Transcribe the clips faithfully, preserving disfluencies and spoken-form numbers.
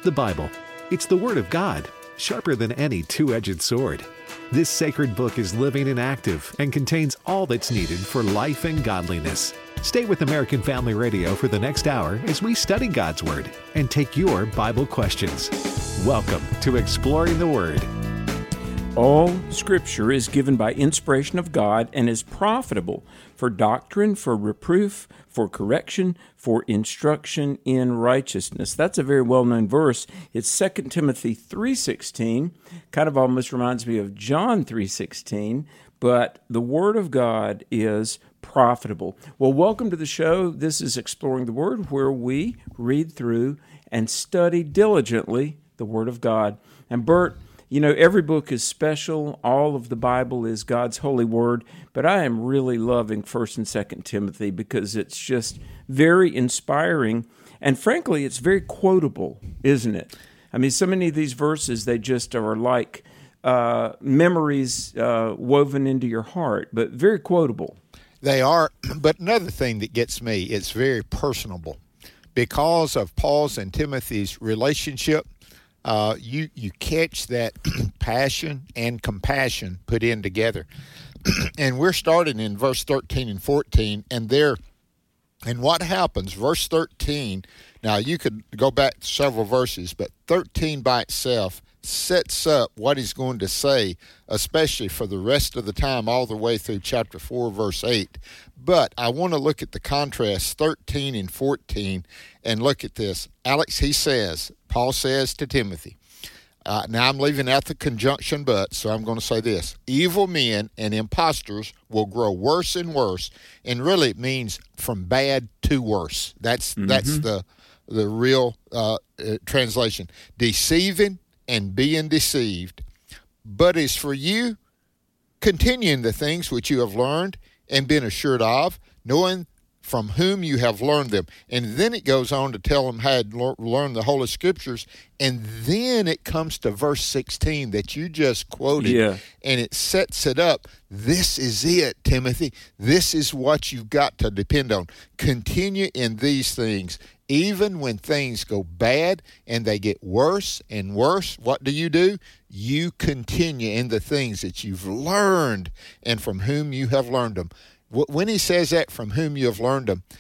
the Bible. It's the Word of God, sharper than any two-edged sword. This sacred book is living and active and contains all that's needed for life and godliness. Stay with American Family Radio for the next hour as we study God's Word and take your Bible questions. Welcome to Exploring the Word. All Scripture is given by inspiration of God and is profitable for doctrine, for reproof, for correction, for instruction in righteousness. That's a very well-known verse. It's Second Timothy three sixteen. Kind of almost reminds me of John three sixteen, but the Word of God is profitable. Well, welcome to the show. This is Exploring the Word, where we read through and study diligently the Word of God. And Bert, you know, every book is special. All of the Bible is God's holy word. But I am really loving First and Second Timothy because it's just very inspiring. And frankly, it's very quotable, isn't it? I mean, so many of these verses, they just are like uh, memories uh, woven into your heart, but very quotable. They are. But another thing that gets me, it's very personable. Because of Paul's and Timothy's relationship, Uh, you you catch that passion and compassion put in together. And we're starting in verse thirteen and fourteen, and there, and what happens, verse thirteen, now you could go back several verses, but thirteen by itself sets up what he's going to say, especially for the rest of the time, all the way through chapter four, verse eight. But I want to look at the contrast, thirteen and fourteen, and look at this. Alex, he says, Paul says to Timothy, uh, now I'm leaving out the conjunction but, so I'm going to say this. Evil men and impostors will grow worse and worse, and really it means from bad to worse. That's mm-hmm. that's the the real uh, uh, translation. Deceiving and being deceived. But as for you, continue in the things which you have learned and been assured of, knowing from whom you have learned them. And then it goes on to tell them how to learn the Holy Scriptures. And then it comes to verse sixteen that you just quoted. Yeah. And it sets it up. This is it, Timothy. This is what you've got to depend on. Continue in these things. Even when things go bad and they get worse and worse, what do you do? You continue in the things that you've learned and from whom you have learned them. When he says that, from whom you have learned them,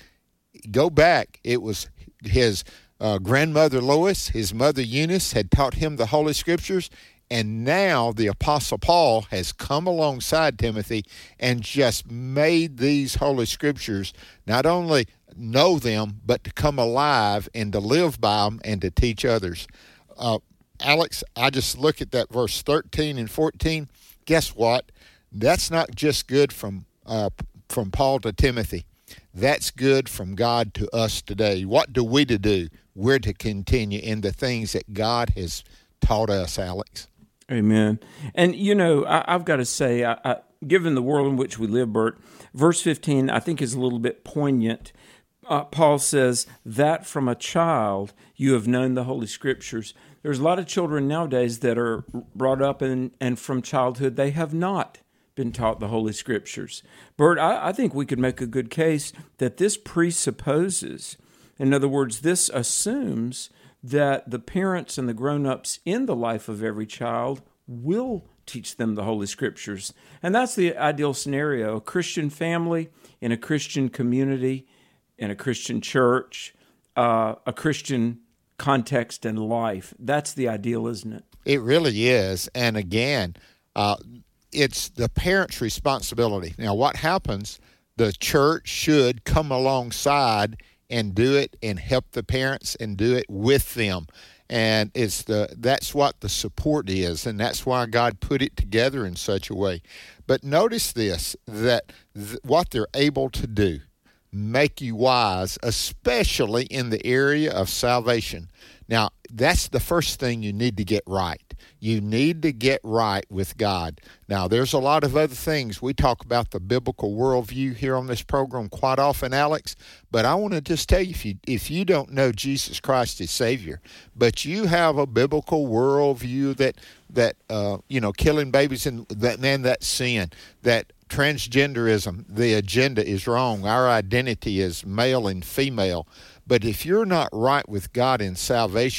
go back. It was his uh, grandmother Lois, his mother Eunice had taught him the Holy Scriptures, and now the Apostle Paul has come alongside Timothy and just made these Holy Scriptures not only know them, but to come alive and to live by them and to teach others. Uh, Alex, I just look at that verse thirteen and fourteen. Guess what? That's not just good from uh, from Paul to Timothy. That's good from God to us today. What do we to do? We're to continue in the things that God has taught us, Alex. Amen. And, you know, I, I've got to say, I, I, given the world in which we live, Bert, verse fifteen, I think, is a little bit poignant. Uh, Paul says that from a child you have known the Holy Scriptures. There's a lot of children nowadays that are brought up in, and from childhood they have not been taught the Holy Scriptures. Bert, I, I think we could make a good case that this presupposes, in other words, this assumes that the parents and the grown-ups in the life of every child will teach them the Holy Scriptures. And that's the ideal scenario, a Christian family in a Christian community, in a Christian church, uh, a Christian context and life. That's the ideal, isn't it? It really is. And again, uh, it's the parent's responsibility. Now, what happens, the church should come alongside and do it and help the parents and do it with them. And it's the that's what the support is, and that's why God put it together in such a way. But notice this, that th- what they're able to do, make you wise, especially in the area of salvation. Now, that's the first thing you need to get right. You need to get right with God. Now, there's a lot of other things. We talk about the biblical worldview here on this program quite often, Alex, but I want to just tell you, if you, if you don't know Jesus Christ as Savior, but you have a biblical worldview that, that uh, you know, killing babies, and that, man, that's sin, that transgenderism, the agenda is wrong. Our identity is male and female. But if you're not right with God in salvation,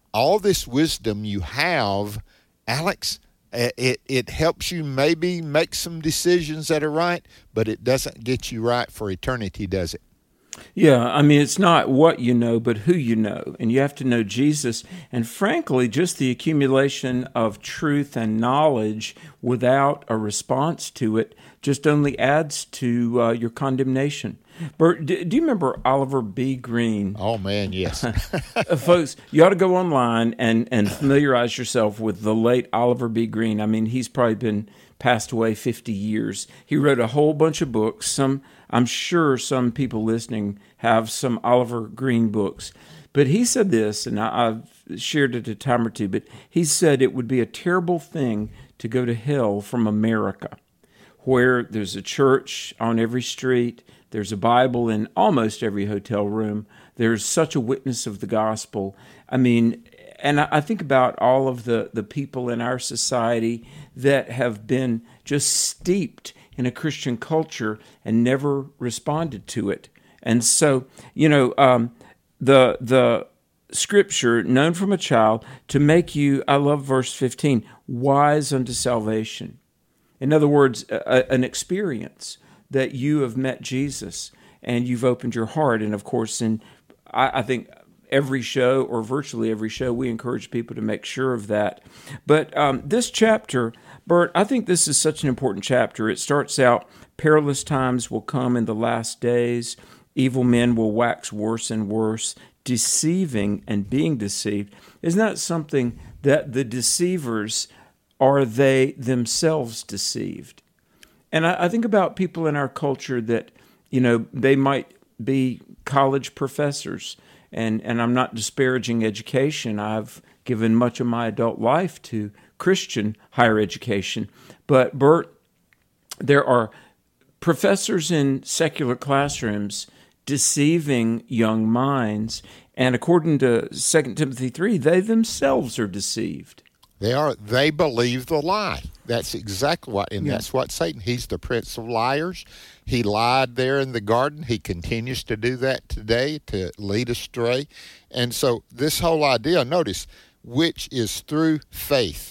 all this wisdom you have, Alex, it, it helps you maybe make some decisions that are right, but it doesn't get you right for eternity, does it? Yeah, I mean, it's not what you know, but who you know. And you have to know Jesus. And frankly, just the accumulation of truth and knowledge without a response to it just only adds to uh, your condemnation. Bert, do, do you remember Oliver B. Greene? Oh, man, yes. Folks, you ought to go online and, and familiarize yourself with the late Oliver B. Greene. I mean, he's probably been passed away fifty years. He wrote a whole bunch of books. Some, I'm sure some people listening have some Oliver Greene books. But he said this, and I, I've shared it a time or two, but he said it would be a terrible thing to go to hell from America, where there's a church on every street, there's a Bible in almost every hotel room, there's such a witness of the gospel. I mean, and I think about all of the, the people in our society that have been just steeped in a Christian culture and never responded to it. And so, you know, um, the the Scripture, known from a child, to make you, I love verse fifteen, wise unto salvation. In other words, a, an experience that you have met Jesus and you've opened your heart. And of course, in I, I think every show, or virtually every show, we encourage people to make sure of that. But um, this chapter, Bert, I think this is such an important chapter. It starts out, perilous times will come in the last days. Evil men will wax worse and worse, deceiving and being deceived. Isn't that something that the deceivers, are they themselves deceived? And I, I think about people in our culture that, you know, they might be college professors, and, and I'm not disparaging education. I've given much of my adult life to Christian higher education. But, Bert, there are professors in secular classrooms deceiving young minds, and according to Second Timothy three, they themselves are deceived. They are. They believe the lie. That's exactly what, and Yeah. that's what Satan. He's the prince of liars. He lied there in the garden. He continues to do that today to lead astray. And so this whole idea, notice, which is through faith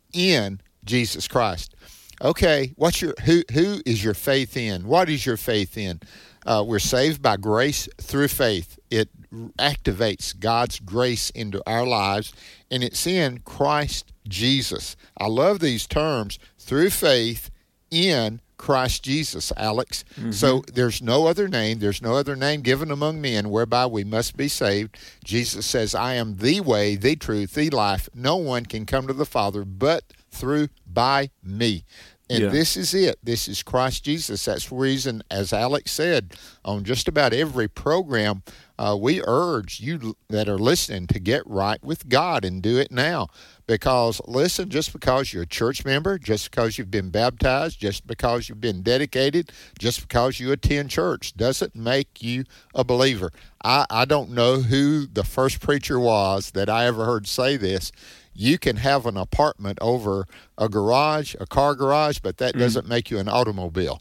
in Jesus Christ. Okay, what's your who? Who is your faith in? What is your faith in? Uh, we're saved by grace through faith. It activates God's grace into our lives, and it's in Christ Jesus. I love these terms, through faith in Christ Jesus, Alex. Mm-hmm. So there's no other name, there's no other name given among men whereby we must be saved. Jesus says, I am the way, the truth, the life. No one can come to the Father but through by me. And yeah. This is it. This is Christ Jesus. That's the reason, as Alex said, on just about every program, uh, we urge you that are listening to get right with God and do it now. Because, listen, just because you're a church member, just because you've been baptized, just because you've been dedicated, just because you attend church, doesn't make you a believer. I, I don't know who the first preacher was that I ever heard say this. You can have an apartment over a garage, a car garage, but that doesn't mm. make you an automobile.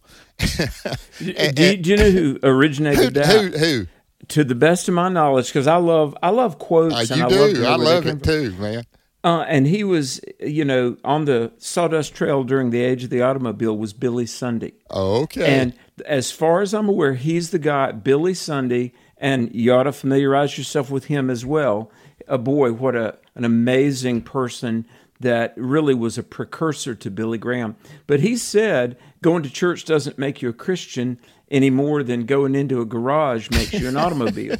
and, do, do you know who originated who, that? Who? Who? To the best of my knowledge, because I love I love quotes. Uh, and you I do. love, I love it too, man. Uh, and he was, you know, on the sawdust trail during the age of the automobile was Billy Sunday. Okay. And as far as I'm aware, he's the guy, Billy Sunday, and you ought to familiarize yourself with him as well. Uh, boy, what a an amazing person that really was a precursor to Billy Graham. But he said going to church doesn't make you a Christian any more than going into a garage makes you an automobile.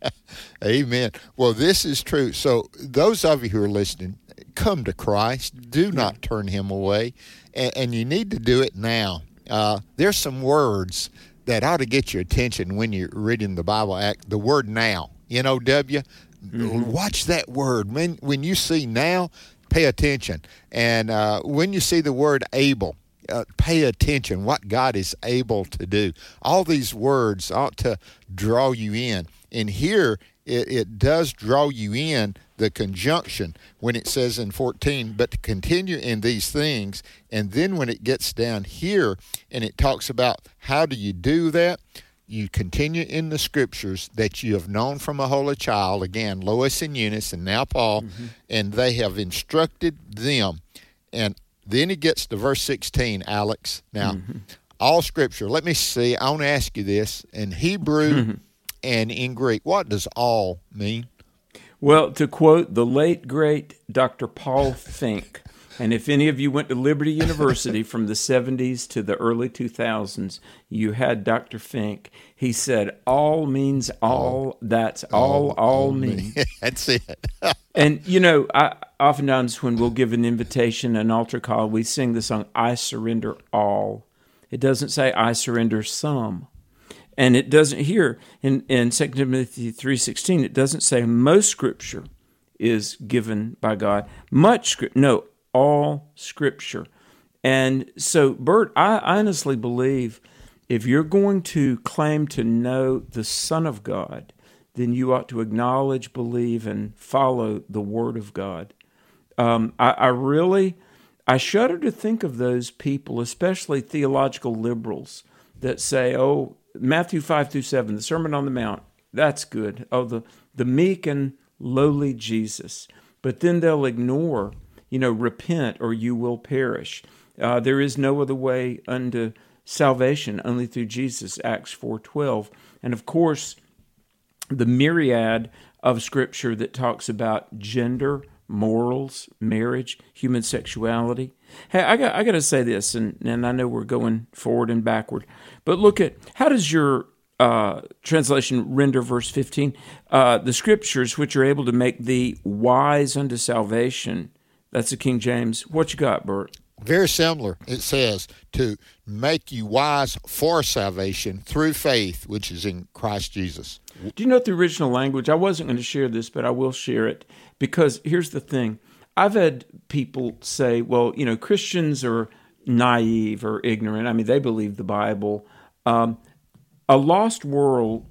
Amen. Well, this is true. So those of you who are listening, come to Christ. Do not turn him away. And, and you need to do it now. Uh, there's some words that ought to get your attention when you're reading the Bible Act. The word now, N O W. Mm-hmm. Watch that word. When when you see now, pay attention. And uh, when you see the word able, uh, pay attention what God is able to do. All these words ought to draw you in. And here, it, it does draw you in, the conjunction, when it says in fourteen, but to continue in these things. And then when it gets down here and it talks about how do you do that, you continue in the Scriptures that you have known from a holy child, again, Lois and Eunice, and now Paul, mm-hmm. and they have instructed them. And then he gets to verse sixteen, Alex. Now, mm-hmm. all Scripture, let me see, I want to ask you this, in Hebrew mm-hmm. and in Greek, what does all mean? Well, to quote the late, great Doctor Paul Fink, and if any of you went to Liberty University from the seventies to the early two thousands, you had Doctor Fink. He said, all means all, that's all, all, all means. That's it. And, you know, I, oftentimes when we'll give an invitation, an altar call, we sing the song, I surrender all. It doesn't say, I surrender some. And it doesn't here, in, in Second Timothy three sixteen, it doesn't say most Scripture is given by God. Much Scripture, no, all Scripture. And so, Bert, I honestly believe if you're going to claim to know the Son of God, then you ought to acknowledge, believe, and follow the Word of God. Um, I, I really, I shudder to think of those people, especially theological liberals, that say, oh, Matthew five through seven, the Sermon on the Mount, that's good. Oh, the, the meek and lowly Jesus. But then they'll ignore, you know, repent or you will perish. Uh, there is no other way unto salvation, only through Jesus, Acts four twelve. And of course, the myriad of Scripture that talks about gender, morals, marriage, human sexuality. Hey, I got I got to say this, and, and I know we're going forward and backward, but look at, how does your uh, translation render verse fifteen? Uh, the Scriptures which are able to make thee wise unto salvation. That's the King James. What you got, Bert? Very similar. It says to make you wise for salvation through faith, which is in Christ Jesus. Do you know the original language? I wasn't going to share this, but I will share it, because here's the thing. I've had people say, well, you know, Christians are naive or ignorant. I mean, they believe the Bible. Um, a lost world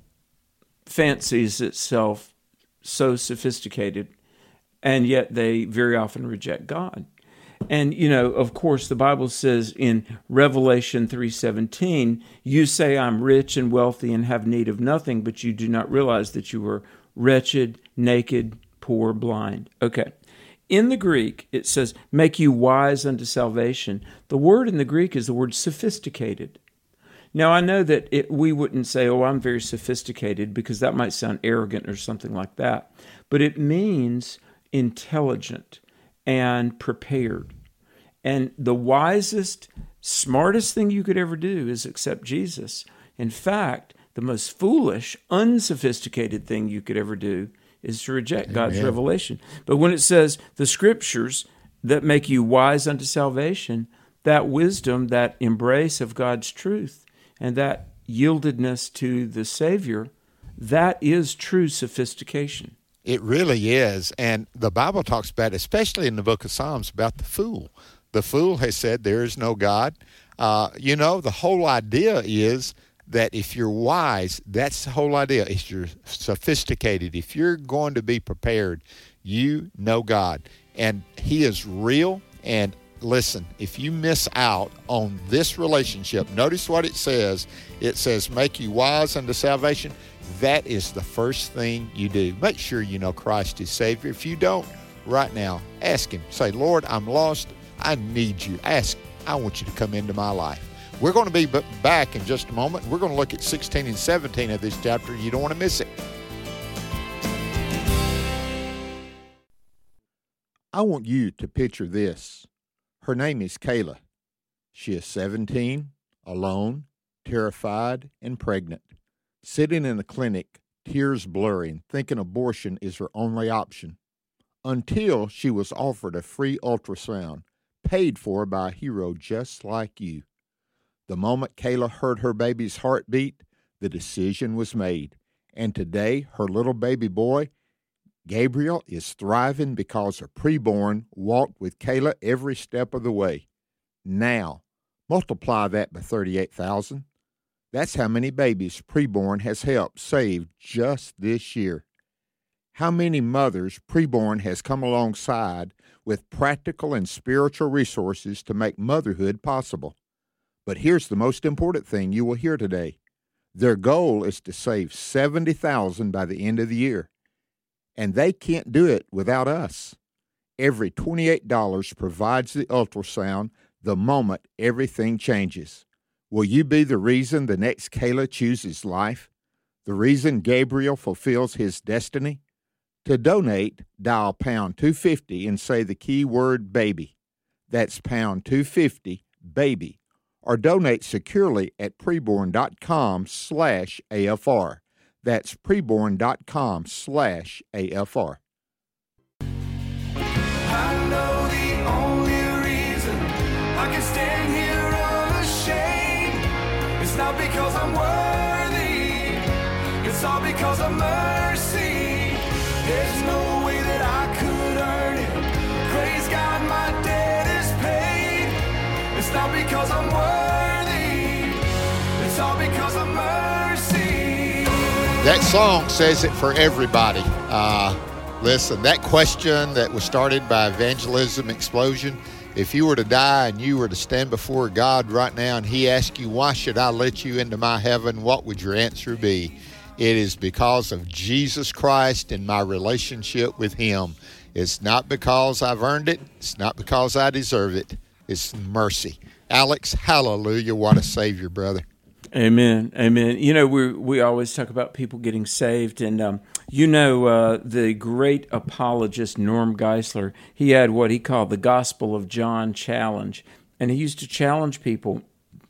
fancies itself so sophisticated, and yet they very often reject God. And, you know, of course, the Bible says in Revelation three seventeen, you say I'm rich and wealthy and have need of nothing, but you do not realize that you are wretched, naked, poor, blind. Okay. In the Greek, it says, make you wise unto salvation. The word in the Greek is the word sophisticated. Now, I know that it, we wouldn't say, oh, I'm very sophisticated, because that might sound arrogant or something like that. But it means intelligent and prepared. And the wisest, smartest thing you could ever do is accept Jesus. In fact, the most foolish, unsophisticated thing you could ever do is to reject Amen. God's revelation. But when it says the Scriptures that make you wise unto salvation, that wisdom, that embrace of God's truth, and that yieldedness to the Savior, that is true sophistication. It really is. And the Bible talks about, especially in the book of Psalms, about the fool. The fool has said there is no God. Uh, you know, the whole idea is that if you're wise, that's the whole idea. If you're sophisticated, if you're going to be prepared, you know God. And He is real. And listen, if you miss out on this relationship, notice what it says. It says, make you wise unto salvation. That is the first thing you do. Make sure you know Christ is Savior. If you don't, right now, ask Him. Say, Lord, I'm lost. I need you. Ask, I want you to come into my life. We're going to be back in just a moment. We're going to look at sixteen and seventeen of this chapter. You don't want to miss it. I want you to picture this. Her name is Kayla. She is seventeen, alone, terrified, and pregnant. Sitting in a clinic, tears blurring, thinking abortion is her only option. Until she was offered a free ultrasound, paid for by a hero just like you. The moment Kayla heard her baby's heartbeat, the decision was made. And today, her little baby boy, Gabriel, is thriving because her preborn walked with Kayla every step of the way. Now, multiply that by thirty-eight thousand. That's how many babies preborn has helped save just this year. How many mothers preborn has come alongside with practical and spiritual resources to make motherhood possible. But here's the most important thing you will hear today. Their goal is to save seventy thousand dollars by the end of the year, and they can't do it without us. Every twenty-eight dollars provides the ultrasound the moment everything changes. Will you be the reason the next Kayla chooses life? The reason Gabriel fulfills his destiny? To donate, dial pound two fifty and say the keyword baby. That's pound two fifty, baby. Or donate securely at preborn.com slash AFR. That's preborn.com slash AFR. I know the only reason I can stand here unashamed. It's not because I'm worthy, it's all because of mercy. There's no way that I could earn it. Praise God, my debt is paid. It's not because I'm worthy, it's all because of mercy. That song says it for everybody. Uh, listen, that question that was started by Evangelism Explosion, if you were to die and you were to stand before God right now and he asked you, why should I let you into my heaven, what would your answer be? It is because of Jesus Christ and my relationship with him. It's not because I've earned it. It's not because I deserve it. It's mercy. Alex, hallelujah, what a Savior, brother. Amen. Amen. You know, we we always talk about people getting saved, and um, you know, uh, the great apologist Norm Geisler, he had what he called the Gospel of John challenge, and he used to challenge people,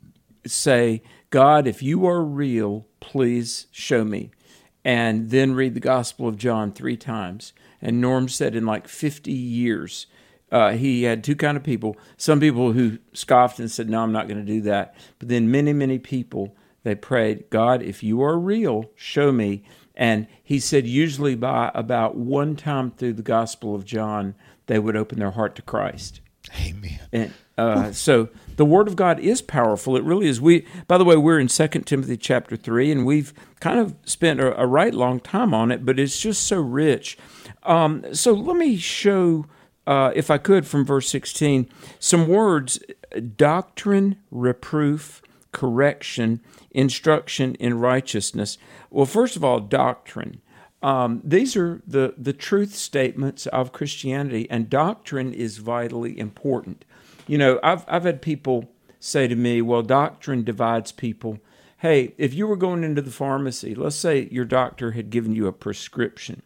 say, God, if you are real, please show me, and then read the Gospel of John three times. And Norm said in like fifty years, Uh, he had two kind of people. Some people who scoffed and said, no, I'm not going to do that. But then many, many people, they prayed, God, if you are real, show me. And he said usually by about one time through the Gospel of John, they would open their heart to Christ. Amen. And uh, so the Word of God is powerful. It really is. We, by the way, we're in Second Timothy chapter three, and we've kind of spent a, a right long time on it, but it's just so rich. Um, so let me show... Uh, if I could, from verse sixteen, some words: doctrine, reproof, correction, instruction in righteousness. Well, first of all, doctrine. Um, these are the, the truth statements of Christianity, and doctrine is vitally important. You know, I've I've had people say to me, well, doctrine divides people. Hey, if you were going into the pharmacy, let's say your doctor had given you a prescription.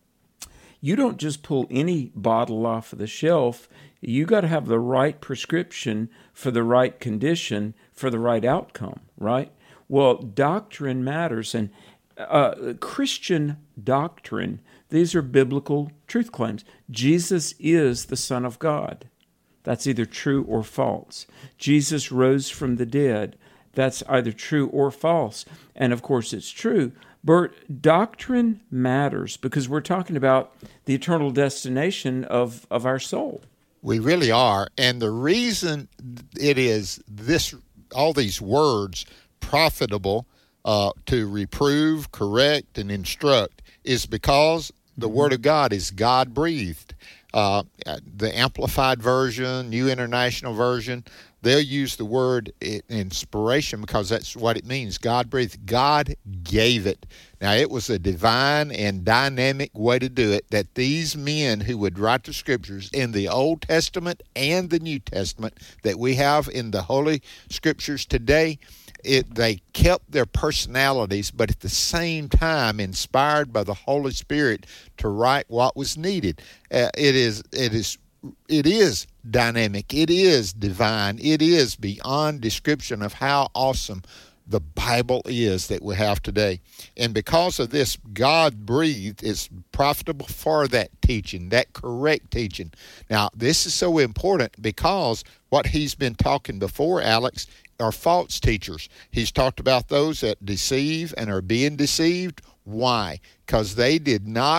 You don't just pull any bottle off of the shelf. You got to have the right prescription for the right condition for the right outcome, right? Well, doctrine matters, and uh, Christian doctrine, these are biblical truth claims. Jesus is the Son of God. That's either true or false. Jesus rose from the dead. That's either true or false. And of course, it's true. But doctrine matters because we're talking about the eternal destination of, of our soul. We really are. And the reason it is this, all these words, profitable uh, to reprove, correct, and instruct, is because the Word of God is God-breathed. Uh, the Amplified Version, New International Version, they'll use the word inspiration because that's what it means. God breathed. God gave it. Now, it was a divine and dynamic way to do it that these men who would write the Scriptures in the Old Testament and the New Testament that we have in the Holy Scriptures today, it, they kept their personalities, but at the same time inspired by the Holy Spirit to write what was needed. Uh, it is, it is, it is dynamic. It is divine. It is beyond description of how awesome the Bible is that we have today. And because of this, God breathed is profitable for that teaching, that correct teaching. Now, this is so important because what he's been talking before, Alex, are false teachers. He's talked about those that deceive and are being deceived. Why? Because they did not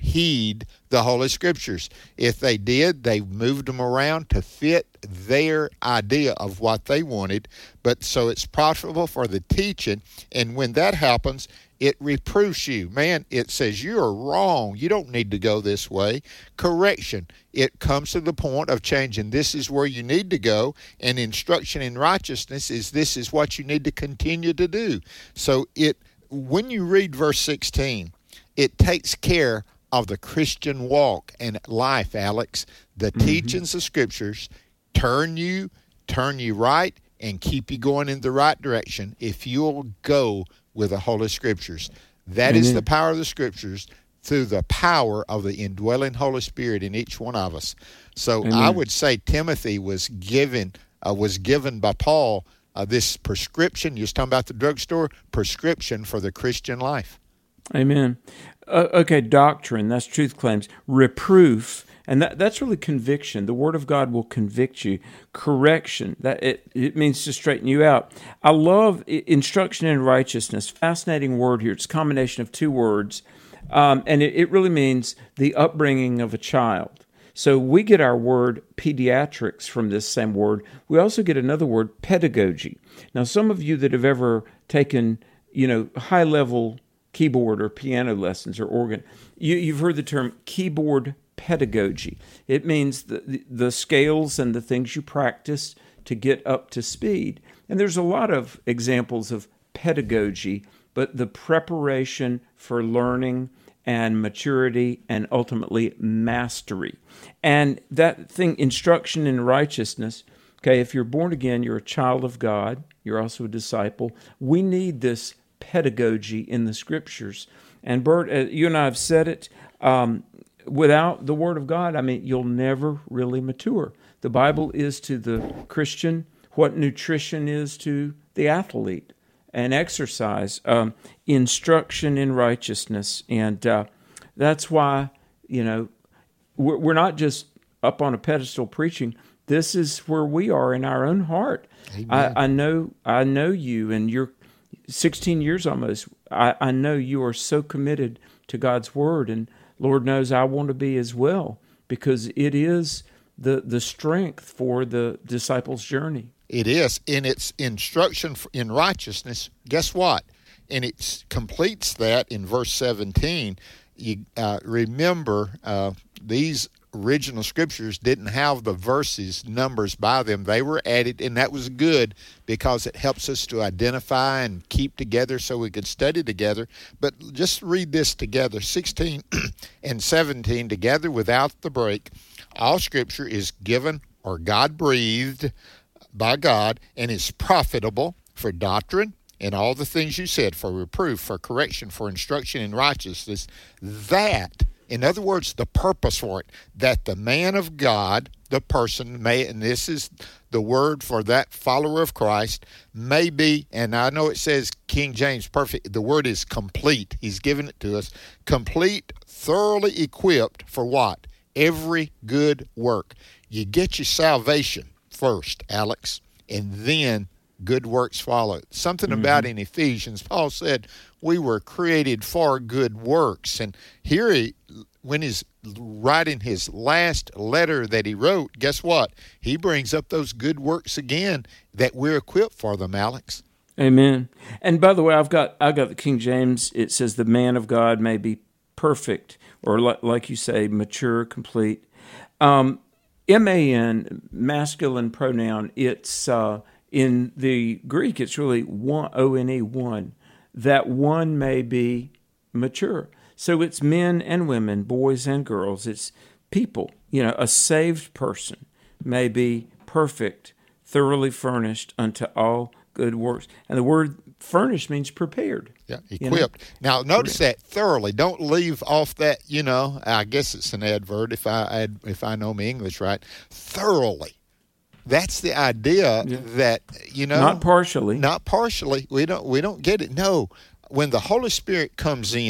heed the Holy Scriptures. If they did, they moved them around to fit their idea of what they wanted. But so it's profitable for the teaching, and when that happens, it reproofs you. Man, it says you are wrong. You don't need to go this way. Correction. It comes to the point of changing. This is where you need to go. And instruction in righteousness is this is what you need to continue to do. So it when you read verse sixteen, it takes care of the Christian walk and life, Alex. The mm-hmm. teachings of Scriptures turn you, turn you right, and keep you going in the right direction if you'll go with the Holy Scriptures. That Amen. Is the power of the Scriptures through the power of the indwelling Holy Spirit in each one of us. So Amen. I would say Timothy was given uh, was given by Paul uh, this prescription. You was talking about the drugstore prescription for the Christian life. Amen. Uh, okay, doctrine, that's truth claims. Reproof, and that, that's really conviction. The Word of God will convict you. Correction, that it, it means to straighten you out. I love instruction in righteousness. Fascinating word here. It's a combination of two words, um, and it, it really means the upbringing of a child. So we get our word pediatrics from this same word. We also get another word, pedagogy. Now, some of you that have ever taken, you know, high-level keyboard or piano lessons or organ, you, you've heard the term keyboard pedagogy. It means the, the, the scales and the things you practice to get up to speed. And there's a lot of examples of pedagogy, but the preparation for learning and maturity and ultimately mastery. And that thing, instruction in righteousness, okay, if you're born again, you're a child of God, you're also a disciple. We need this pedagogy in the Scriptures. And Bert, uh, you and I have said it, um, without the Word of God, I mean, you'll never really mature. The Bible is to the Christian what nutrition is to the athlete, and exercise, um, instruction in righteousness. And uh, that's why, you know, we're, we're not just up on a pedestal preaching. This is where we are in our own heart. I, I know I know you, and you're sixteen years almost. I, I know you are so committed to God's Word, and Lord knows I want to be as well, because it is the the strength for the disciples' journey. It is. In its instruction in righteousness, guess what? And it completes that in verse seventeen. You uh, remember uh, these original scriptures didn't have the verses, numbers by them. They were added, and that was good because it helps us to identify and keep together so we could study together. But just read this together, sixteen and seventeen together without the break. All scripture is given or God-breathed by God and is profitable for doctrine and all the things you said, for reproof, for correction, for instruction in righteousness, that, in other words, the purpose for it, that the man of God, the person, may, and this is the word for that follower of Christ, may be, and I know it says King James perfect, the word is complete. He's given it to us. Complete, thoroughly equipped for what? Every good work. You get your salvation first, Alex, and then good works follow. Something mm-hmm. about in Ephesians, Paul said we were created for good works. And here he, when he's writing his last letter that he wrote, guess what? He brings up those good works again, that we're equipped for them, Alex. Amen. And by the way, I've got I've got the King James. It says the man of God may be perfect, or like, like you say, mature, complete. Um, M A N, masculine pronoun, it's uh, in the Greek, it's really one, O N E, one. That one may be mature. So it's men and women, boys and girls. It's people. You know, a saved person may be perfect, thoroughly furnished unto all good works. And the word furnished means prepared. Yeah, equipped. You know? Now, notice that thoroughly. Don't leave off that, you know, I guess it's an adverb if I add, if I know my English right. Thoroughly. That's the idea yeah. that, you know. Not partially. Not partially. We don't we don't get it. No. When the Holy Spirit comes in,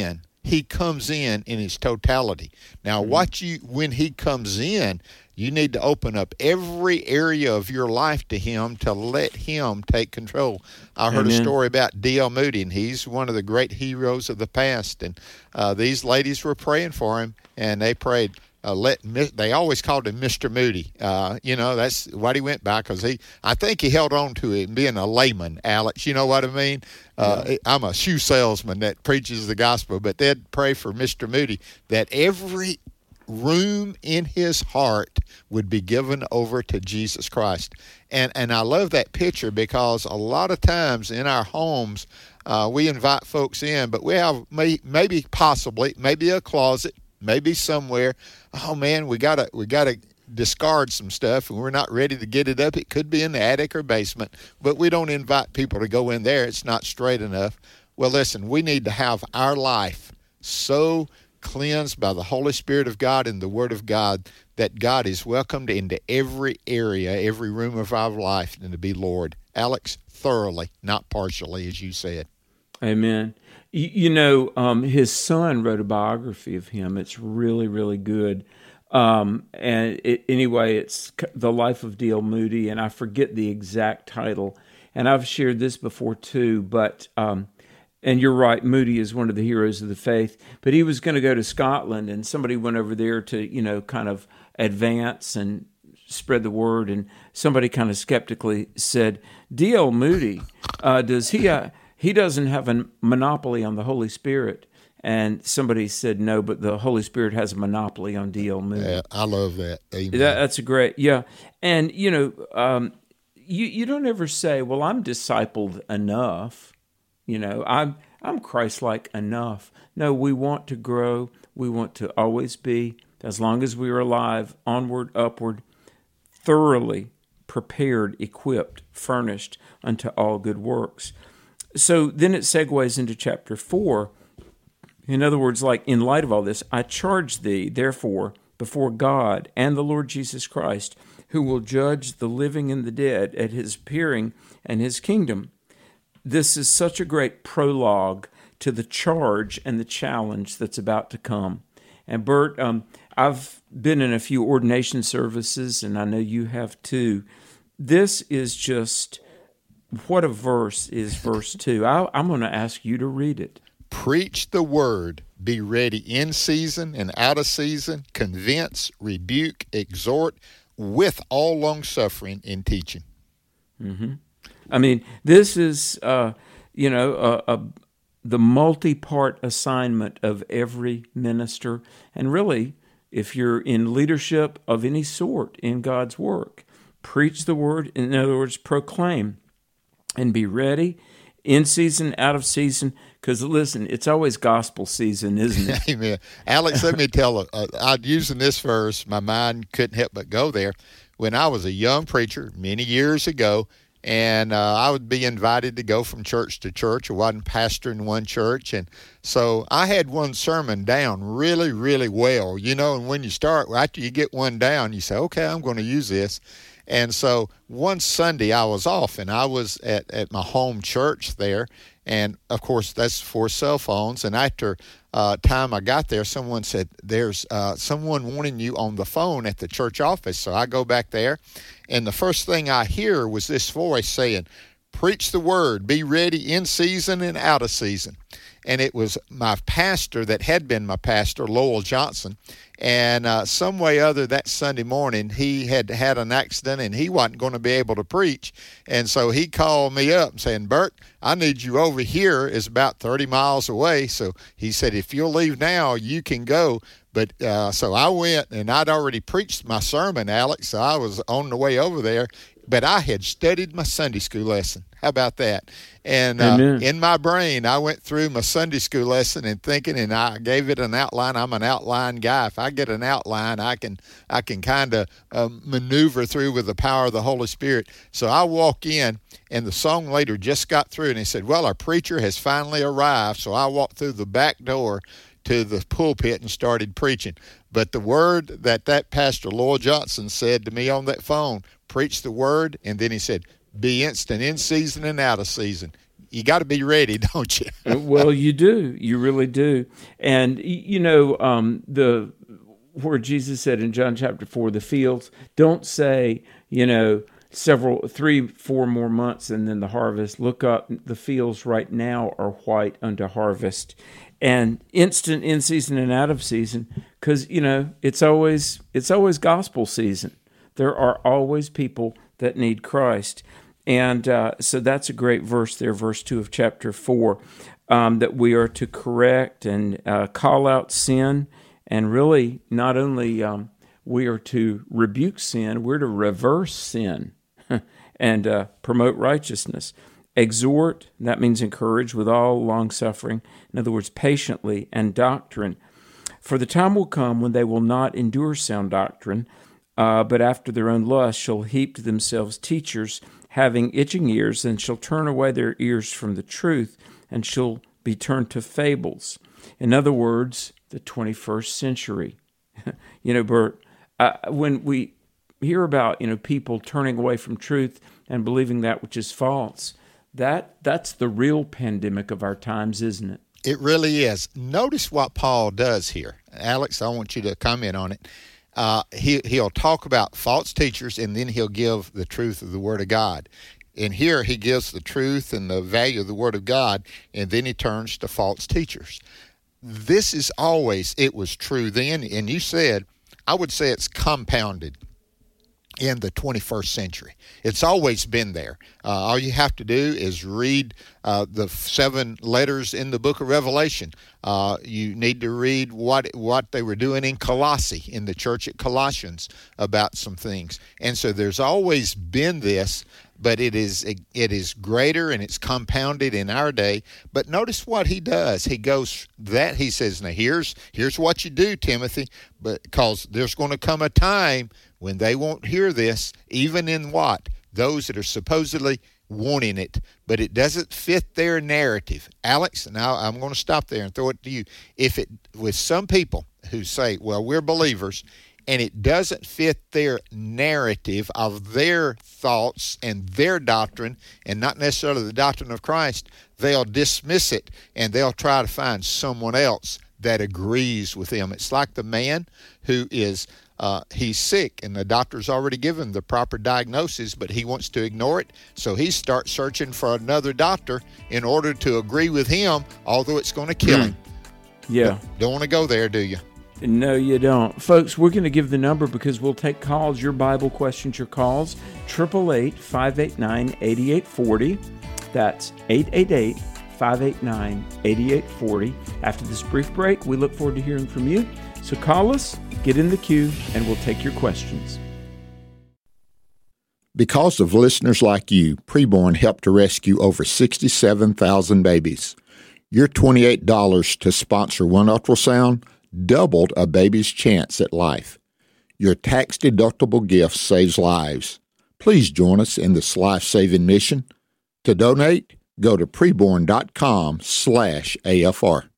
he comes in in his totality. Now, mm-hmm. what you when he comes in, you need to open up every area of your life to him to let him take control. I heard Amen. a story about D L Moody, and he's one of the great heroes of the past. And uh, these ladies were praying for him, and they prayed, uh, let they always called him Mister Moody. Uh, you know, that's what he went by, because he, I think he held on to it being a layman, Alex. You know what I mean? Uh, yeah. I'm a shoe salesman that preaches the gospel, but they'd pray for Mister Moody that every room in his heart would be given over to Jesus Christ. And and I love that picture, because a lot of times in our homes, uh, we invite folks in, but we have may, maybe possibly, maybe a closet, maybe somewhere, oh man, we gotta we gotta discard some stuff and we're not ready to get it up. It could be in the attic or basement, but we don't invite people to go in there. It's not straight enough. Well, listen, we need to have our life so cleansed by the Holy Spirit of God and the Word of God that God is welcomed into every area, every room of our life, and to be Lord. Alex, thoroughly, not partially, as you said. Amen. You, you know, um, his son wrote a biography of him. It's really, really good. Um, and it, anyway, it's The Life of D L Moody, and I forget the exact title. And I've shared this before too, but um, and you're right, Moody is one of the heroes of the faith. But he was going to go to Scotland, and somebody went over there to, you know, kind of advance and spread the word. And somebody kind of skeptically said, D L Moody, uh, does he? Uh, he doesn't have a monopoly on the Holy Spirit. And somebody said, no, but the Holy Spirit has a monopoly on D L Moody. Yeah, I love that. Amen. That, that's a great, yeah. And, you know, um, you, you don't ever say, well, I'm discipled enough. You know, I'm, I'm Christ-like enough. No, we want to grow. We want to always be, as long as we are alive, onward, upward, thoroughly prepared, equipped, furnished unto all good works. So then it segues into chapter four. In other words, like, in light of all this, I charge thee, therefore, before God and the Lord Jesus Christ, who will judge the living and the dead at his appearing and his kingdom. This is such a great prologue to the charge and the challenge that's about to come. And Bert, um, I've been in a few ordination services, and I know you have too. This is just, what a verse is verse two. I, I'm going to ask you to read it. Preach the word, be ready in season and out of season, convince, rebuke, exhort, with all long-suffering in teaching. Mm-hmm. I mean, this is, uh, you know, a, a, the multi-part assignment of every minister. And really, if you're in leadership of any sort in God's work, preach the word, in other words, proclaim, and be ready in season, out of season, because, listen, it's always gospel season, isn't it? Amen. Alex, let me tell you, uh, I'm using this verse, my mind couldn't help but go there. When I was a young preacher many years ago, and uh, I would be invited to go from church to church. I wasn't pastoring one church. And so I had one sermon down really, really well, you know, and when you start, after you get one down, you say, okay, I'm going to use this. And so one Sunday I was off, and I was at, at my home church there. And, of course, that's for cell phones. And after uh, time I got there, someone said, there's uh, someone wanting you on the phone at the church office. So I go back there, and the first thing I hear was this voice saying, preach the word, be ready in season and out of season. And it was my pastor that had been my pastor, Lowell Johnson. And uh, some way or other that Sunday morning, he had had an accident and he wasn't going to be able to preach. And so he called me up saying, Bert, I need you over here. It's about thirty miles away. So he said, if you'll leave now, you can go. But uh, so I went, and I'd already preached my sermon, Alex. So I was on the way over there. But I had studied my Sunday school lesson. How about that? And uh, in my brain, I went through my Sunday school lesson and thinking, and I gave it an outline. I'm an outline guy. If I get an outline, I can I can kind of uh, maneuver through with the power of the Holy Spirit. So I walk in, and the song leader just got through, and he said, well, our preacher has finally arrived. So I walked through the back door to the pulpit and started preaching. But the word that that Pastor Lowell Johnson said to me on that phone, preach the word, and then he said, be instant in season and out of season. you got to be ready, don't you? Well, you do. You really do. And, you know, um, the where Jesus said in John chapter four, the fields, don't say, you know, several, three, four more months and then the harvest. Look up, the fields right now are white unto harvest. And instant in season and out of season, because, you know, it's always it's always gospel season. There are always people that need Christ. And uh, so that's a great verse there, verse two of chapter four, um, that we are to correct and uh, call out sin. And really, not only um, we are to rebuke sin, we're to reverse sin and uh, promote righteousness. Exhort, that means encourage with all long-suffering, in other words, patiently, and doctrine. For the time will come when they will not endure sound doctrine, uh, but after their own lust shall heap to themselves teachers, having itching ears, and shall turn away their ears from the truth, and shall be turned to fables. In other words, the twenty-first century. You know, Bert, uh, when we hear about, you know, people turning away from truth and believing that which is false, that that's the real pandemic of our times, isn't it? It really is. Notice what Paul does here. Alex, I want you to comment on it. Uh, he, he'll talk about false teachers, and then he'll give the truth of the Word of God. And here he gives the truth and the value of the Word of God, and then he turns to false teachers. This is always, it was true then, and you said, I would say it's compounded in the twenty-first century. It's always been there. Uh, all you have to do is read uh, the seven letters in the book of Revelation. Uh, you need to read what what they were doing in Colossae, in the church at Colossians, about some things. And so there's always been this, but it is it is greater and it's compounded in our day. But notice what he does. He goes that he says, now here's here's what you do, Timothy, but because there's going to come a time when they won't hear this, even in what? Those that are supposedly wanting it, but it doesn't fit their narrative. Alex, now I'm going to stop there and throw it to you. If it, with some people who say, well, we're believers, and it doesn't fit their narrative of their thoughts and their doctrine, and not necessarily the doctrine of Christ, they'll dismiss it, and they'll try to find someone else that agrees with them. It's like the man who is Uh, he's sick, and the doctor's already given the proper diagnosis, but he wants to ignore it, so he starts searching for another doctor in order to agree with him, although it's going to kill him. Yeah. Don't, don't want to go there, do you? No, you don't. Folks, we're going to give the number because we'll take calls, your Bible questions, your calls, eight eight eight, five eight nine, eight eight four zero. That's eight eight eight, five eight nine, eight eight four zero. After this brief break, we look forward to hearing from you. So call us, get in the queue, and we'll take your questions. Because of listeners like you, Preborn helped to rescue over sixty-seven thousand babies. Your twenty-eight dollars to sponsor one ultrasound doubled a baby's chance at life. Your tax-deductible gift saves lives. Please join us in this life-saving mission. To donate, go to preborn.com slash AFR.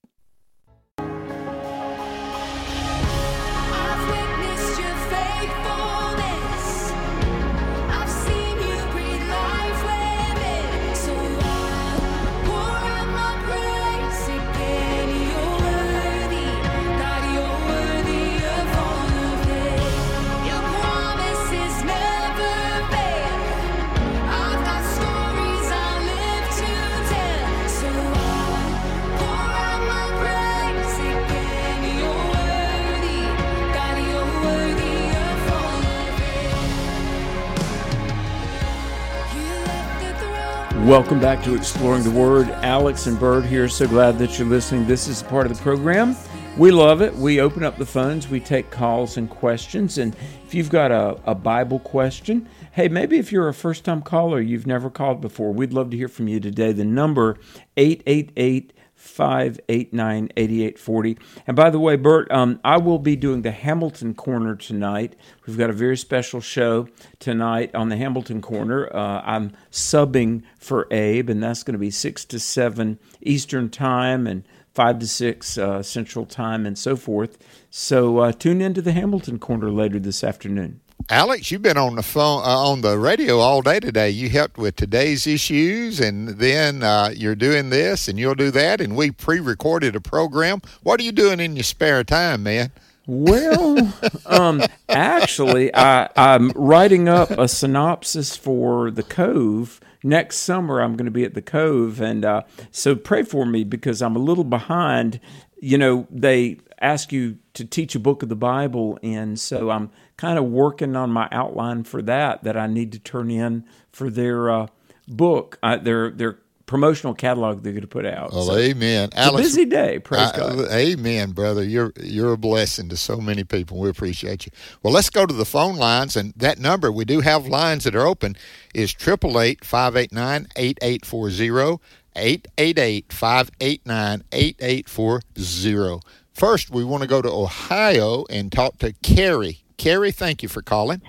Welcome back to Exploring the Word. Alex and Bert here. So glad that you're listening. This is part of the program. We love it. We open up the phones. We take calls and questions. And if you've got a, a Bible question, hey, maybe if you're a first-time caller, you've never called before, we'd love to hear from you today. The number, eight eight eight, five eight nine, eight eight four zero. And by the way, Bert, um, I will be doing the Hamilton Corner tonight. We've got a very special show tonight on the Hamilton Corner. Uh, I'm subbing for Abe, and that's going to be six to seven Eastern Time and five to six uh, Central Time and so forth. So uh, tune into the Hamilton Corner later this afternoon. Alex, you've been on the phone, uh, on the radio all day today. You helped with today's issues, and then uh, you're doing this, and you'll do that, and we pre-recorded a program. What are you doing in your spare time, man? Well, um, actually, I, I'm writing up a synopsis for The Cove. Next summer, I'm going to be at The Cove, and uh, so pray for me because I'm a little behind. You know, they ask you to teach a book of the Bible, and so I'm kind of working on my outline for that that I need to turn in for their uh, book, uh, their their promotional catalog they're going to put out. Well, so, amen. It's Alex, a busy day, praise I, God. Amen, brother. You're you're a blessing to so many people. We appreciate you. Well, let's go to the phone lines, and that number, we do have lines that are open, is eight eight eight, five eight nine, eight eight four zero, eight eight eight, five eight nine, eight eight four zero. First, we want to go to Ohio and talk to Carrie. Carrie, thank you for calling.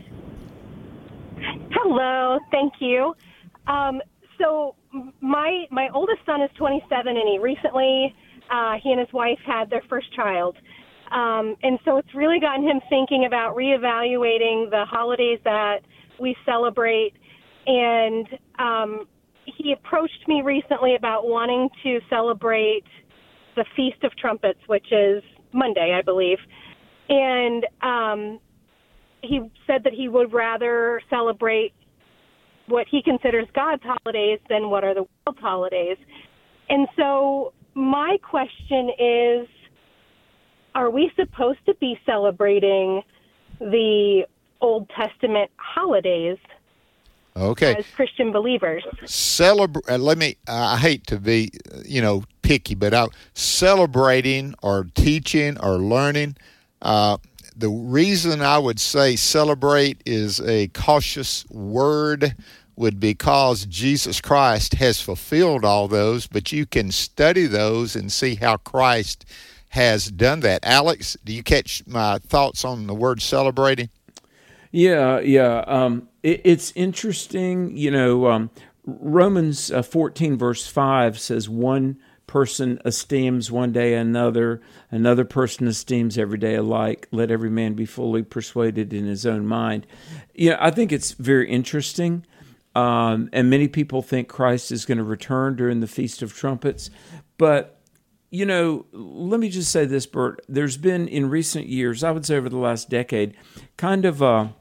Hello, thank you. Um, so my my oldest son is twenty-seven, and he recently, uh, he and his wife had their first child. Um, and so it's really gotten him thinking about reevaluating the holidays that we celebrate. And um, he approached me recently about wanting to celebrate the Feast of Trumpets, which is Monday, I believe. And um, he said that he would rather celebrate what he considers God's holidays than what are the world's holidays. And so my question is, are we supposed to be celebrating the Old Testament holidays Okay. as Christian believers? Celebra- uh, let me, uh, I hate to be, uh, you know, picky, but I, celebrating or teaching or learning, uh, the reason I would say celebrate is a cautious word would be because Jesus Christ has fulfilled all those, but you can study those and see how Christ has done that. Alex, do you catch my thoughts on the word celebrating? Yeah, yeah. Um, it, it's interesting, you know, um, Romans uh, fourteen verse five says one person esteems one day another, another person esteems every day alike. Let every man be fully persuaded in his own mind. You know, I think it's very interesting. Um, and many people think Christ is going to return during the Feast of Trumpets. But, you know, let me just say this, Bert. There's been in recent years, I would say over the last decade, kind of a,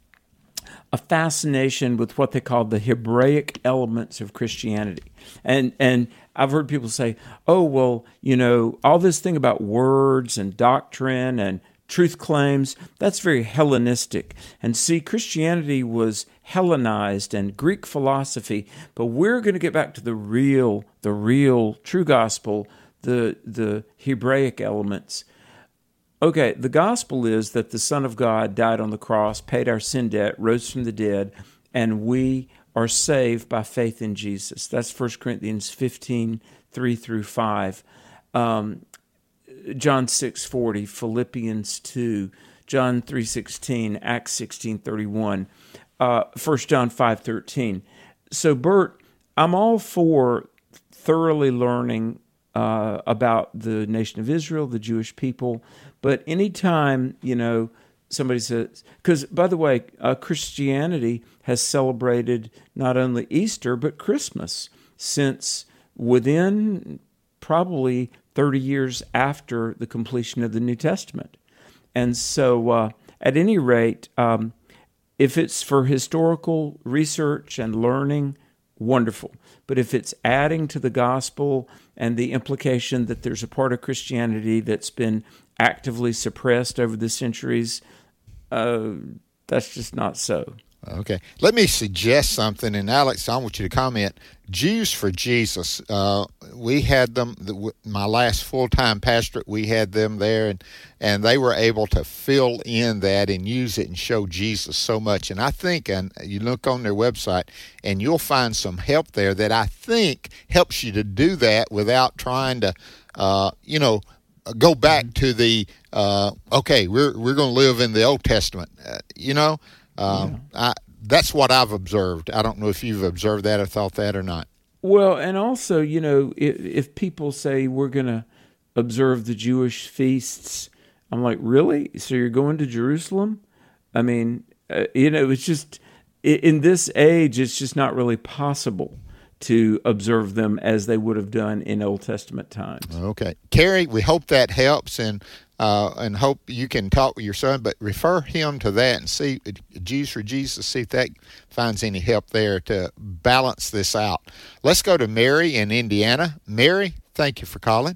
a fascination with what they call the Hebraic elements of Christianity. And and I've heard people say, oh, well, you know, all this thing about words and doctrine and truth claims, that's very Hellenistic. And see, Christianity was Hellenized and Greek philosophy, but we're going to get back to the real, the real true gospel, the the Hebraic elements. Okay, the gospel is that the Son of God died on the cross, paid our sin debt, rose from the dead, and we are saved by faith in Jesus. That's First Corinthians fifteen, three through five. Um, John six forty, Philippians two, John three sixteen, Acts sixteen thirty-one, uh, First John five thirteen. So, Bert, I'm all for thoroughly learning uh, about the nation of Israel, the Jewish people, but anytime, you know, somebody says, because, by the way, uh, Christianity has celebrated not only Easter, but Christmas since within probably thirty years after the completion of the New Testament. And so, uh, at any rate, um, if it's for historical research and learning, wonderful. But if it's adding to the gospel and the implication that there's a part of Christianity that's been actively suppressed over the centuries, uh, that's just not so. Okay. Let me suggest something, and Alex, I want you to comment. Jews for Jesus, uh, we had them, the, my last full-time pastorate, we had them there, and, and they were able to fill in that and use it and show Jesus so much. And I think, and you look on their website, and you'll find some help there that I think helps you to do that without trying to, uh, you know, go back to the, uh, okay, we're, we're going to live in the Old Testament, uh, you know. Um, yeah. I, that's what I've observed. I don't know if you've observed that or thought that or not. Well, and also, you know, if, if people say we're going to observe the Jewish feasts, I'm like, really? So you're going to Jerusalem? I mean, uh, you know, it's just, in this age, it's just not really possible to observe them as they would have done in Old Testament times. Okay. Carrie, we hope that helps, and uh, and hope you can talk with your son, but refer him to that and see, Jews for Jesus, see if that finds any help there to balance this out. Let's go to Mary in Indiana. Mary, thank you for calling.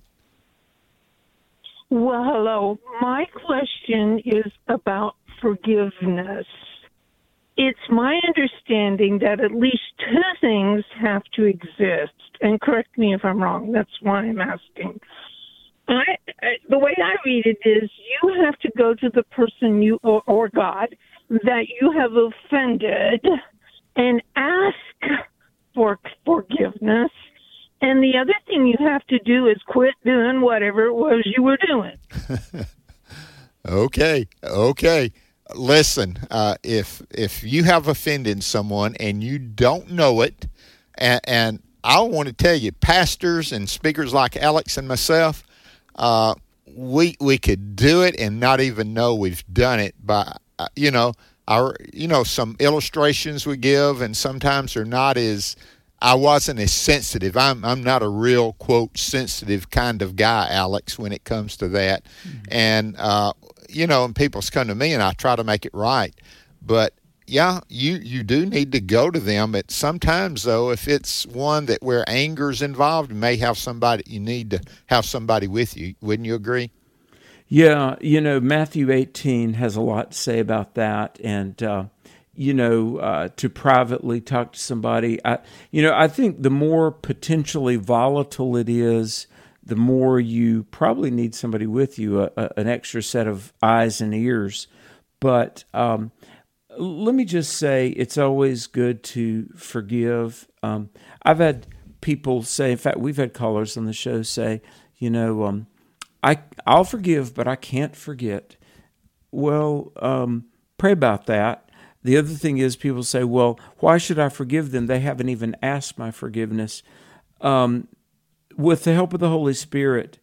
Well, hello. My question is about forgiveness. It's my understanding that at least two things have to exist, and correct me if I'm wrong. That's why I'm asking. I, I, the way I read it is you have to go to the person you or, or God that you have offended and ask for forgiveness. And the other thing you have to do is quit doing whatever it was you were doing. Okay, okay. Listen, uh, if if you have offended someone and you don't know it, and, and I want to tell you, pastors and speakers like Alex and myself, uh, we we could do it and not even know we've done it. By uh, you know our you know some illustrations we give, and sometimes they're not as. I wasn't as sensitive. I'm I'm not a real, quote, sensitive kind of guy, Alex, when it comes to that. Mm-hmm. And, uh, you know, and people's come to me and I try to make it right. But, yeah, you, you do need to go to them. But sometimes, though, if it's one that where anger's involved, you may have somebody, you need to have somebody with you. Wouldn't you agree? Yeah, you know, Matthew eighteen has a lot to say about that. And, uh, you know, uh, to privately talk to somebody. I, you know, I think the more potentially volatile it is, the more you probably need somebody with you, a, a, an extra set of eyes and ears. But um, let me just say, it's always good to forgive. Um, I've had people say, in fact, we've had callers on the show say, you know, um, I, I'll forgive, but I can't forget. Well, um, pray about that. The other thing is people say, well, why should I forgive them? They haven't even asked my forgiveness. Um, with the help of the Holy Spirit,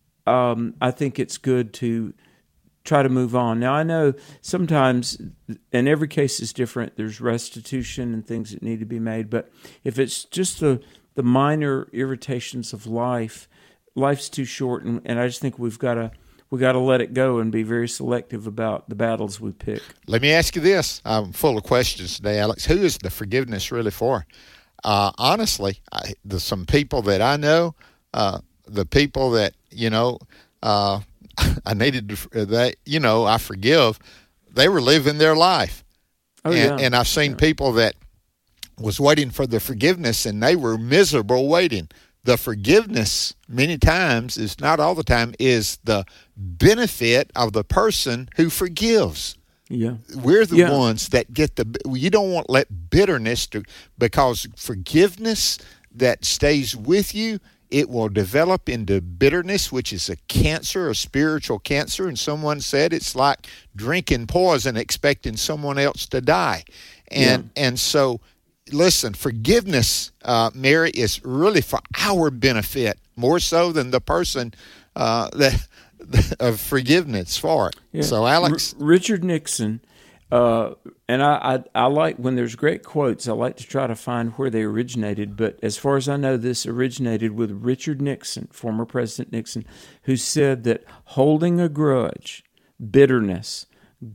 um, I think it's good to try to move on. Now, I know sometimes, and every case is different, there's restitution and things that need to be made, but if it's just the, the minor irritations of life, life's too short, and, and I just think we've got to We got to let it go and be very selective about the battles we pick. Let me ask you this. I'm full of questions today, Alex. Who is the forgiveness really for? Uh, honestly, I, there's some people that I know, uh, the people that, you know, uh, I needed to, that, you know, I forgive, they were living their life. Oh, and, yeah. and I've seen yeah. people that was waiting for the forgiveness and they were miserable waiting. The forgiveness many times is not all the time is the benefit of the person who forgives. Yeah. We're the yeah. ones that get the, you don't want to let bitterness to, because forgiveness that stays with you, it will develop into bitterness, which is a cancer, a spiritual cancer. And someone said it's like drinking poison, expecting someone else to die. And, yeah. and so, listen, forgiveness, uh, Mary, is really for our benefit, more so than the person uh, that of forgiveness for it. Yeah. So, Alex? R- Richard Nixon, uh, and I, I, I like, when there's great quotes, I like to try to find where they originated, but as far as I know, this originated with Richard Nixon, former President Nixon, who said that holding a grudge, bitterness,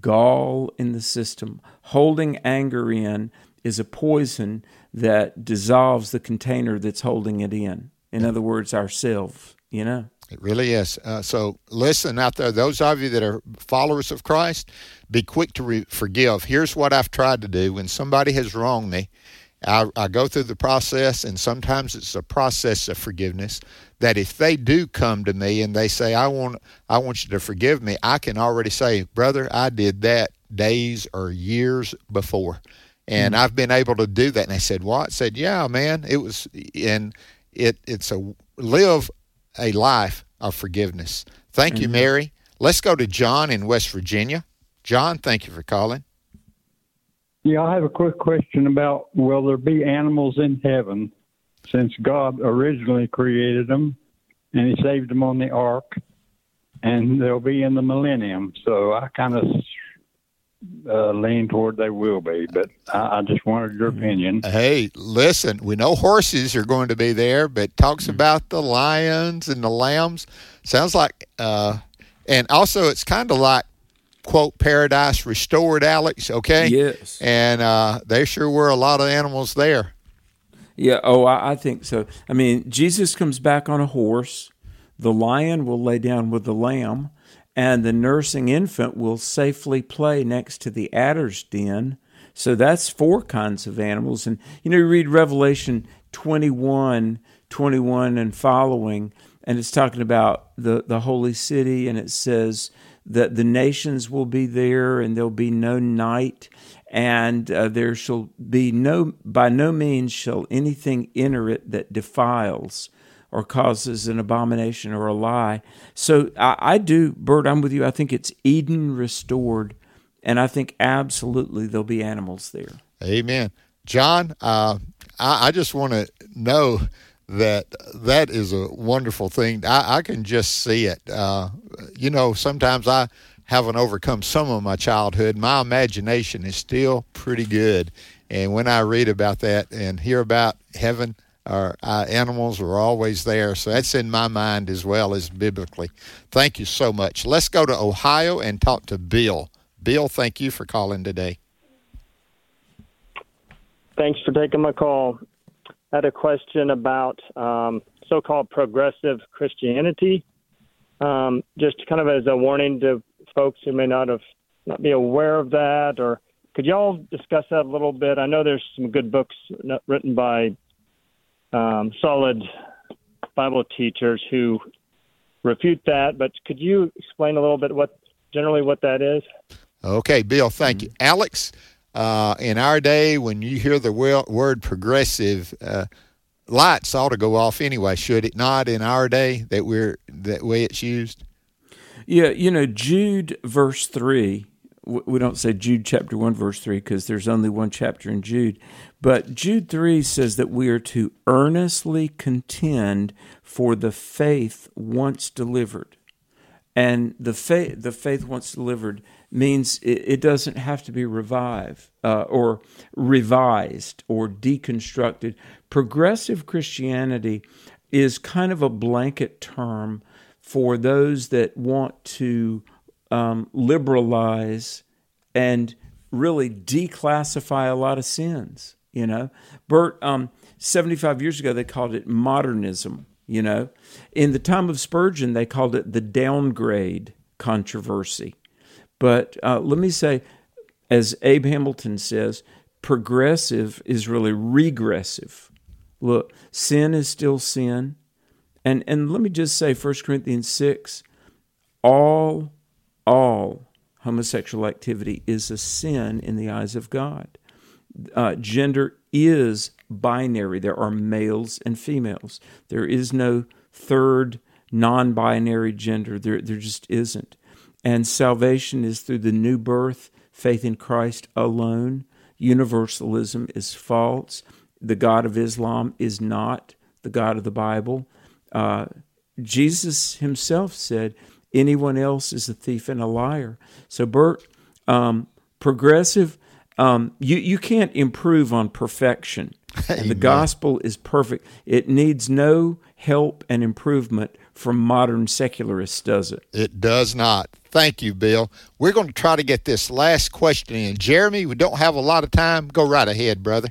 gall in the system, holding anger in, is a poison that dissolves the container that's holding it in. In other words, ourselves, you know? It really is. Uh, so listen out there, those of you that are followers of Christ, be quick to re- forgive. Here's what I've tried to do. When somebody has wronged me, I, I go through the process, and sometimes it's a process of forgiveness, that if they do come to me and they say, I want, I want you to forgive me, I can already say, brother, I did that days or years before. And mm-hmm. I've been able to do that. And they said, what? I said, yeah, man, it was, and it it's a, live a life of forgiveness. Thank mm-hmm. you, Mary. Let's go to John in West Virginia. John, thank you for calling. Yeah, I have a quick question about, will there be animals in heaven, since God originally created them and he saved them on the ark, and they'll be in the millennium. So I kind of uh, lean toward they will be. But I, I just wanted your opinion. Hey, listen, we know horses are going to be there, but talks about the lions and the lambs. Sounds like, uh, and also it's kind of like, quote, Paradise Restored, Alex, okay? Yes. And uh, there sure were a lot of animals there. Yeah, oh, I, I think so. I mean, Jesus comes back on a horse. The lion will lay down with the lamb, and the nursing infant will safely play next to the adder's den. So that's four kinds of animals. And, you know, you read Revelation twenty-one, twenty-one and following, and it's talking about the, the holy city, and it says that the nations will be there, and there'll be no night, and uh, there shall be no, by no means shall anything enter it that defiles or causes an abomination or a lie. So I, I do, Bert, I'm with you. I think it's Eden restored, and I think absolutely there'll be animals there. Amen. John, uh, I, I just want to know that that is a wonderful thing. I, I can just see it. Uh, you know, sometimes I haven't overcome some of my childhood. My imagination is still pretty good. And when I read about that and hear about heaven, our uh, animals are always there. So that's in my mind as well as biblically. Thank you so much. Let's go to Ohio and talk to Bill. Bill, thank you for calling today. Thanks for taking my call. I had a question about um, so-called progressive Christianity. Um, just kind of as a warning to folks who may not have not be aware of that, or could y'all discuss that a little bit? I know there's some good books written by um, solid Bible teachers who refute that, but could you explain a little bit what generally what that is? Okay, Bill, thank you. Alex, uh, in our day, when you hear the word progressive, uh, lights ought to go off anyway, should it not, in our day, that we're that way it's used? Yeah, you know, Jude verse three, we don't say Jude chapter one, verse three, because there's only one chapter in Jude, but Jude three says that we are to earnestly contend for the faith once delivered. And the faith, the faith once delivered means it, it doesn't have to be revived uh, or revised or deconstructed. Progressive Christianity is kind of a blanket term for those that want to um, liberalize and really declassify a lot of sins. You know, Bert, um, seventy-five years ago they called it modernism. You know, in the time of Spurgeon, they called it the downgrade controversy. But uh, let me say, as Abe Hamilton says, progressive is really regressive. Look, sin is still sin. And and let me just say, First Corinthians six, all, all homosexual activity is a sin in the eyes of God. Uh, gender is binary. There are males and females. There is no third non-binary gender. There, there just isn't. And salvation is through the new birth, faith in Christ alone. Universalism is false. The God of Islam is not the God of the Bible. Uh, Jesus himself said, anyone else is a thief and a liar. So, Bert, um, progressive, um, you, you can't improve on perfection. And the gospel is perfect. It needs no help and improvement from modern secularists, does it? It does not. Thank you, Bill. We're going to try to get this last question in. Jeremy, we don't have a lot of time. Go right ahead, brother.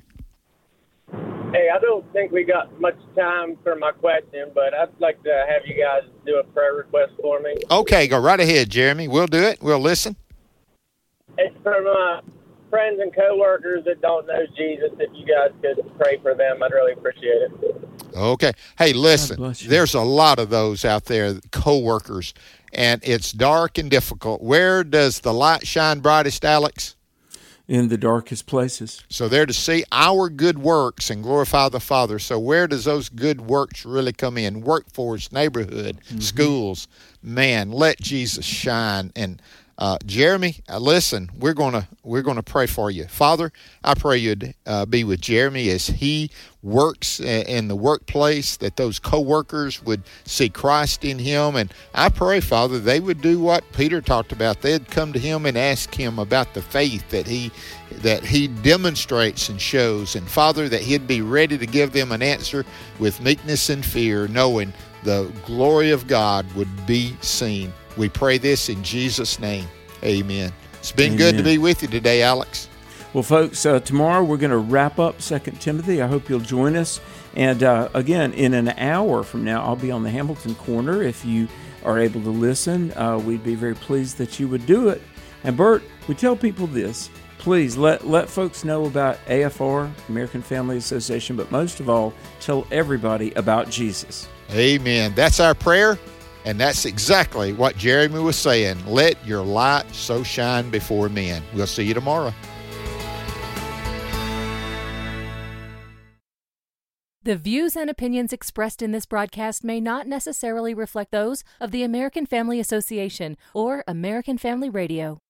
Hey, I don't think we got much time for my question, but I'd like to have you guys do a prayer request for me. Okay, go right ahead, Jeremy. We'll do it. We'll listen. It's for my friends and coworkers that don't know Jesus. If you guys could pray for them, I'd really appreciate it. Okay. Hey, listen, there's a lot of those out there, coworkers, and it's dark and difficult. Where does the light shine brightest, Alex? In the darkest places. So they're to see our good works and glorify the Father. So where does those good works really come in? Workforce, neighborhood, mm-hmm. schools. Man, let Jesus shine. And Uh, Jeremy, uh, listen, we're gonna we're gonna pray for you, Father. I pray you'd uh, be with Jeremy as he works in the workplace, that those co-workers would see Christ in him, and I pray, Father, they would do what Peter talked about. They'd come to him and ask him about the faith that he that he demonstrates and shows, and Father, that he'd be ready to give them an answer with meekness and fear, knowing the glory of God would be seen. We pray this in Jesus' name. Amen. It's been Amen. Good to be with you today, Alex. Well, folks, uh, tomorrow we're going to wrap up Second Timothy. I hope you'll join us. And uh, again, in an hour from now, I'll be on the Hamilton Corner. If you are able to listen, uh, we'd be very pleased that you would do it. And Bert, we tell people this. Please let, let folks know about A F R, American Family Association, but most of all, tell everybody about Jesus. Amen. That's our prayer. And that's exactly what Jeremy was saying. Let your light so shine before men. We'll see you tomorrow. The views and opinions expressed in this broadcast may not necessarily reflect those of the American Family Association or American Family Radio.